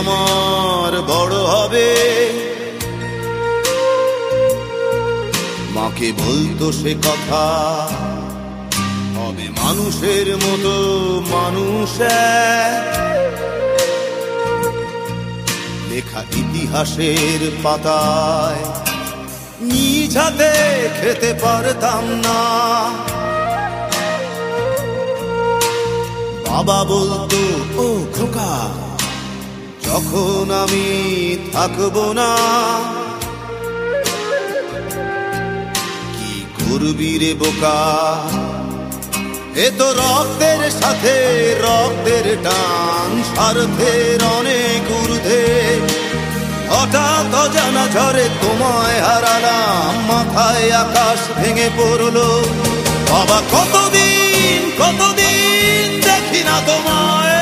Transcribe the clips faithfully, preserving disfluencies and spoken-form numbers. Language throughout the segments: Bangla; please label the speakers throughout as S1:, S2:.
S1: আমার বড় হবে। মাকে বলতো সে কথা, হবে মানুষের মতো মানুষ এক। লেখা ইতিহাসের পাতায় নিজ হাতে খেতে পারতাম না। বাবা বলতো, ও খোকা, যখন আমি থাকবো না, কি করবি রে বোকা, এ তো রক্তের সাথে রক্তের টান, স্বার্থের অনেক ঊর্ধ্বে। হঠাৎ অজানা ঝড়ে তোমায় হারালাম, মাথায় আকাশ ভেঙে পড়লো। বাবা কতদিন কতদিন দেখি না তোমায়,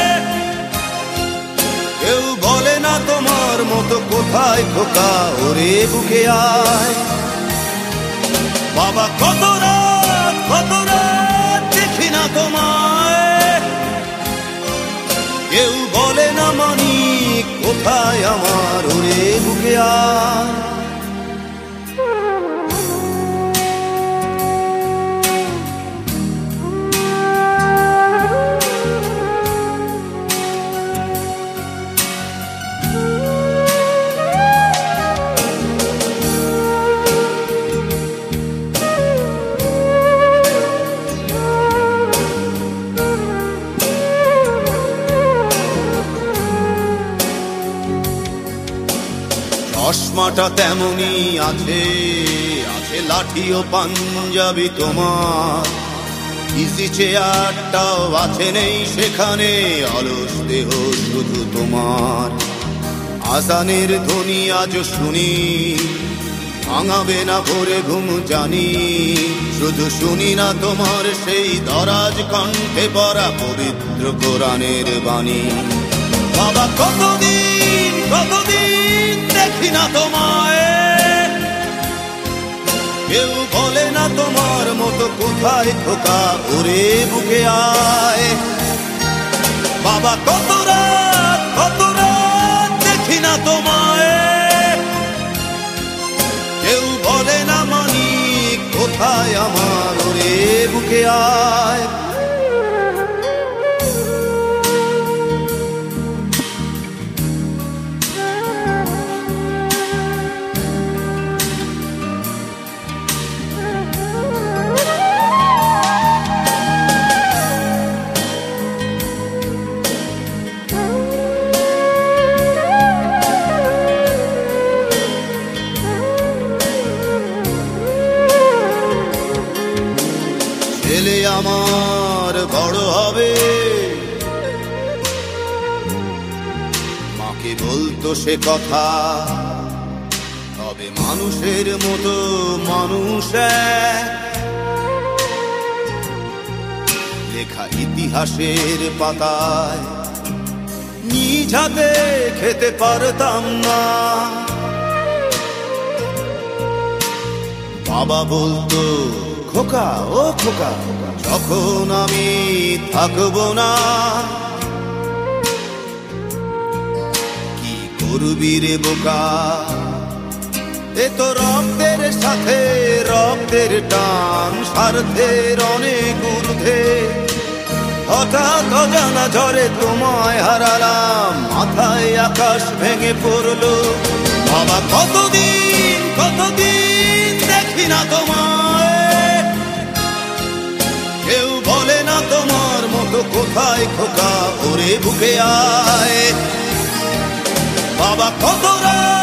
S1: কেউ বলে না তোমার মতো কোথায় খোকা, ওরে বুকে আয়। বাবা কত রাত কত রাত দেখি না তোমায়, কেউ বলে না মানি কোথায় আমার, ওরে বুকে আয়। চশমাটা তেমনি আছে, আছে লাঠি ও পাঞ্জাবি তোমার। ইজি চেয়ারটাও আছে, নেই সেখানে অলস দেহ শুধু তোমার। আজানের ধ্বনি আজ শুনি, ভাঙাবে না ভোরে ঘুম জানি। শুধু শুনি না তোমার সেই দরাজ কণ্ঠে পড়া পবিত্র কোরআনের বাণী। বাবা কতদিন কতদিন দেখি না তোমায়, কেউ বলে না তোমার মতো কোথায় খোকা, ওরে বুকে আয়। বাবা কত রাত কত রাত দেখি না তোমায়, কেউ বলে না মানি কোথায় আমার, ওরে বুকে আয়। ছেলে আমার বড় হবে, মাকে বলতো সে কথা, হবে মানুষের মতো মানুষ এক। লেখা ইতিহাসের পাতায় নিজ হাতে খেতে পারতাম না। বাবা বলতো, খোকা ও খোকা, যখন আমি থাকবো না, কি করবি রে বোকা, এ তো রক্তের সাথে রক্তের টান, স্বার্থের অনেক ঊর্ধ্বে। হঠাৎ অজানা ঝড়ে তোমায় হারালাম, মাথায় আকাশ ভেঙে পড়লো। বাবা কতদিন কতদিন দেখি না তোমায়, কেউ বলে না তোমার মতো কোথায় খোকা, ওরে বুকে আয়। বাবা কত রাত